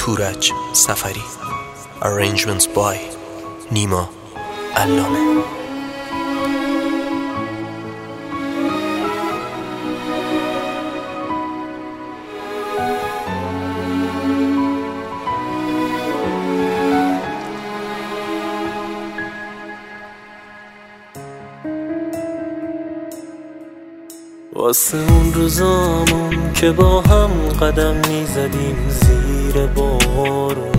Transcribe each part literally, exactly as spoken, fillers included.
تورج سفری. Arrangements by نیما علامه. واسه اون روزامون که با هم قدم میزدیم زیر بارون،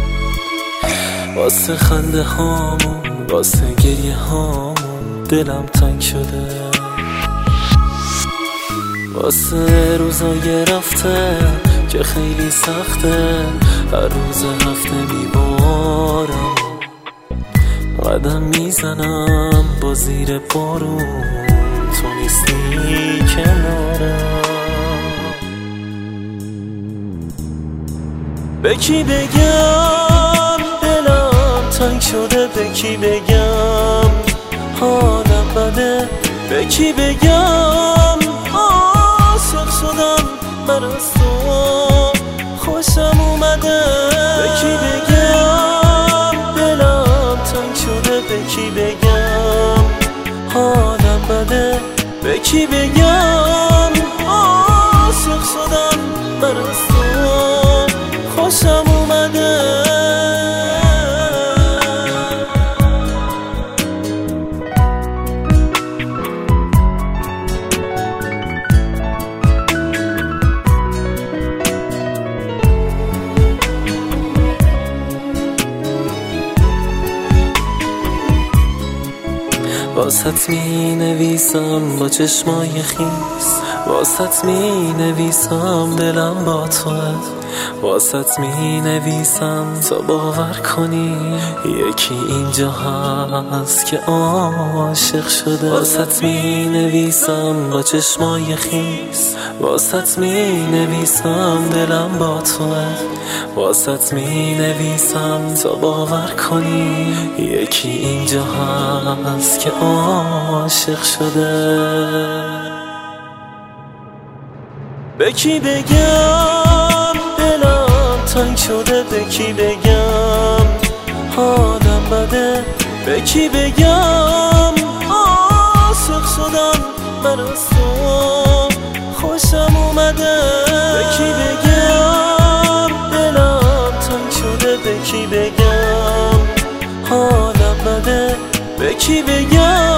واسه خنده هامون، واسه گریه هامون دلم تنگ شده، واسه روزای رفته که خیلی سخته، هر روز هفته میبارم قدم میزنم با زیر بارون، تو نیستی کنارم. به کی بگم دلم تنگ شده، به کی بگم حالم بده، به کی بگم عاشق شدم من از تو خوشم اومده، به کی بگم دلم تنگ شده، به کی بگم حالم بده، به کی بگم عاشق شدم من از تو خوشم اومده. واسط می نویسم با چشمای خیس، واسط می نویسم دلم با توه، واسط می نویسم تا باور کنی یکی اینجا هست که عاشق شده، واسط می نویسم با چشمای خیس، واسط می نویسم دلم با توه، واسط می نویسم تا باور کنی یکی اینجا هست که عاشق شده. به کی بگم دلم تنگ شده، به کی بگم حالم بده، به کی بگم عاشق شدم من از تو خوشم اومده، به کی بگم دلم تنگ شده، به کی بگم حالم بده، به کی بگم